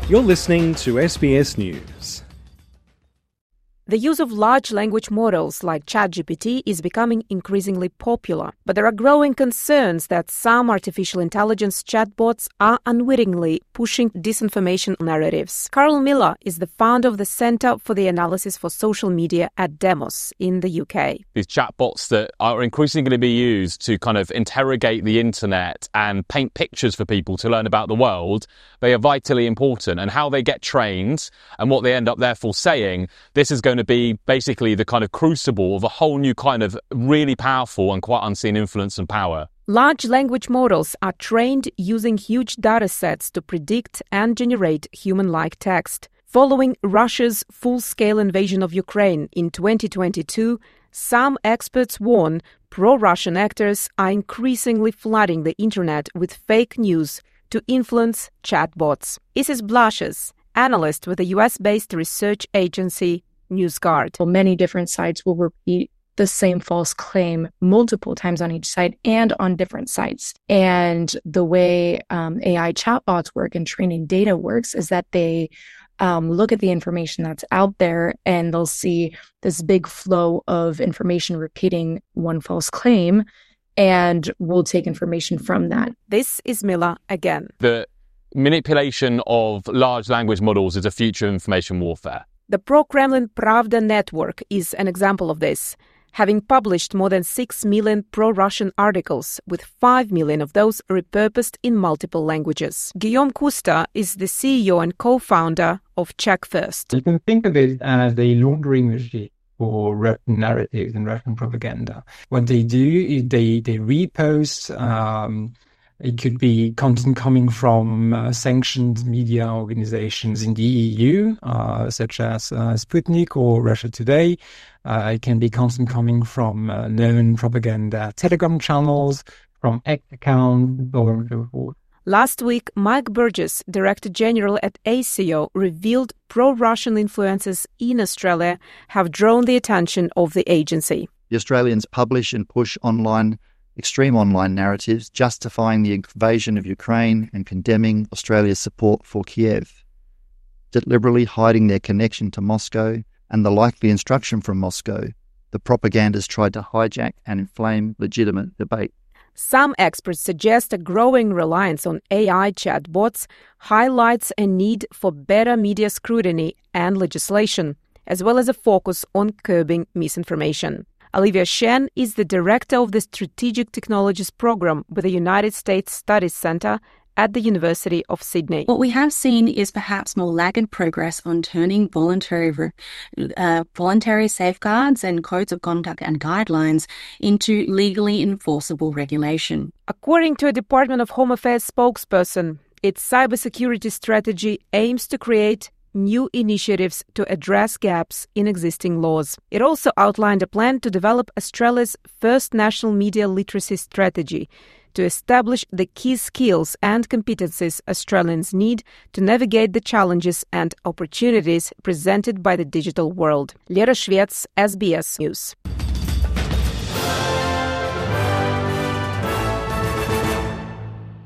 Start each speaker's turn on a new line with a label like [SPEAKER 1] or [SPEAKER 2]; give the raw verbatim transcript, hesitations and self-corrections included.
[SPEAKER 1] You're listening to S B S News.
[SPEAKER 2] The use of large language models like ChatGPT is becoming increasingly popular, but there are growing concerns that some artificial intelligence chatbots are unwittingly pushing disinformation narratives. Carl Miller is the founder of the Centre for the Analysis for Social Media at Demos in the U K.
[SPEAKER 3] These chatbots that are increasingly going to be used to kind of interrogate the internet and paint pictures for people to learn about the world, they are vitally important. And how they get trained and what they end up therefore saying, this is going to be basically the kind of crucible of a whole new kind of really powerful and quite unseen influence and power.
[SPEAKER 2] Large language models are trained using huge data sets to predict and generate human-like text. Following Russia's full-scale invasion of Ukraine in twenty twenty-two, some experts warn pro-Russian actors are increasingly flooding the internet with fake news to influence chatbots. Isis Blashes, analyst with the U S-based research agency NewsGuard.
[SPEAKER 4] Well, many different sites will repeat the same false claim multiple times on each site and on different sites. And the way um, A I chatbots work and training data works is that they um, look at the information that's out there and they'll see this big flow of information repeating one false claim, and we'll take information from that.
[SPEAKER 2] This is Miller again.
[SPEAKER 3] The manipulation of large language models is a future of information warfare.
[SPEAKER 2] The pro-Kremlin Pravda network is an example of this, having published more than six million pro-Russian articles, with five million of those repurposed in multiple languages. Guillaume Cousteau is the C E O and co-founder of Check First.
[SPEAKER 5] You can think of it as a laundering machine for Russian narratives and Russian propaganda. What they do is they, they repost um, It could be content coming from uh, sanctioned media organizations in the E U, uh, such as uh, Sputnik or Russia Today. Uh, it can be content coming from uh, known propaganda Telegram channels, from X accounts, or so forth.
[SPEAKER 2] Last week, Mike Burgess, Director General at A S I O, revealed pro-Russian influences in Australia have drawn the attention of the agency.
[SPEAKER 6] The Australians publish and push online extreme online narratives justifying the invasion of Ukraine and condemning Australia's support for Kiev, deliberately hiding their connection to Moscow and the likely instruction from Moscow. The propagandists tried to hijack and inflame legitimate debate.
[SPEAKER 2] Some experts suggest a growing reliance on A I chatbots highlights a need for better media scrutiny and legislation, as well as a focus on curbing misinformation. Olivia Shen is the director of the Strategic Technologies Program with the United States Studies Centre at the University of Sydney.
[SPEAKER 7] What we have seen is perhaps more laggard progress on turning voluntary uh, voluntary safeguards and codes of conduct and guidelines into legally enforceable regulation.
[SPEAKER 2] According to a Department of Home Affairs spokesperson, its cybersecurity strategy aims to create new initiatives to address gaps in existing laws. It also outlined a plan to develop Australia's first national media literacy strategy to establish the key skills and competencies Australians need to navigate the challenges and opportunities presented by the digital world. Lera Shvets, S B S News.